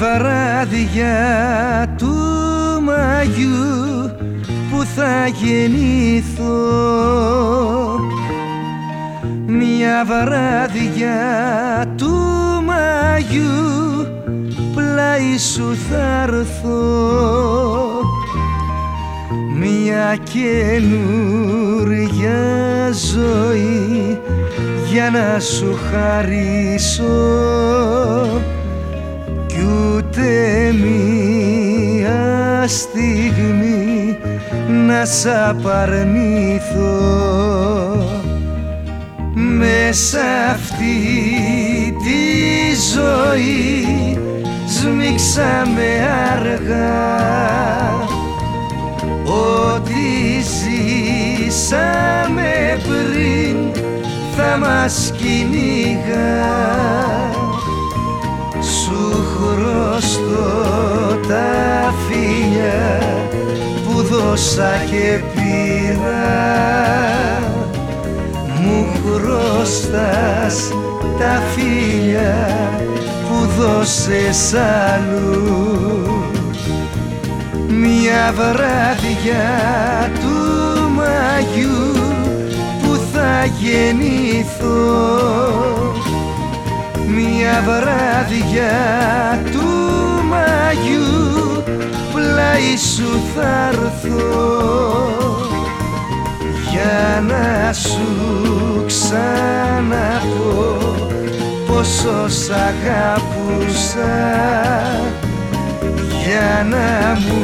βράδια του Μαγιού που θα γεννηθώ, μια βράδια του Μαγιού πλάι σου θα έρθω, μια καινούρια ζωή για να σου χαρίσω, κι ούτε μια στιγμή να σ' απαρνηθώ. Μέσα αυτή τη ζωή σμίξαμε αργά, ό,τι ζήσαμε πριν θα μας κυνηγά. Σου χρωστώ τα φιλιά που δώσα και πήρα, μου χρωστάς τα φιλιά που δώσες αλλού. Μια βράδια του Μαγιού που θα γεννηθώ, μια βράδια του Μαγιού πλάι σου θα έρθω, για να σου ξαναπώ πόσο σ' αγαπούσα, για να μου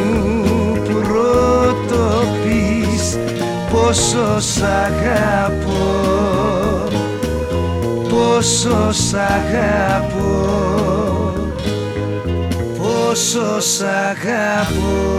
πρωτοπείς πόσο σ' αγαπώ, πόσο σ' αγαπώ, πόσο σ' αγαπώ.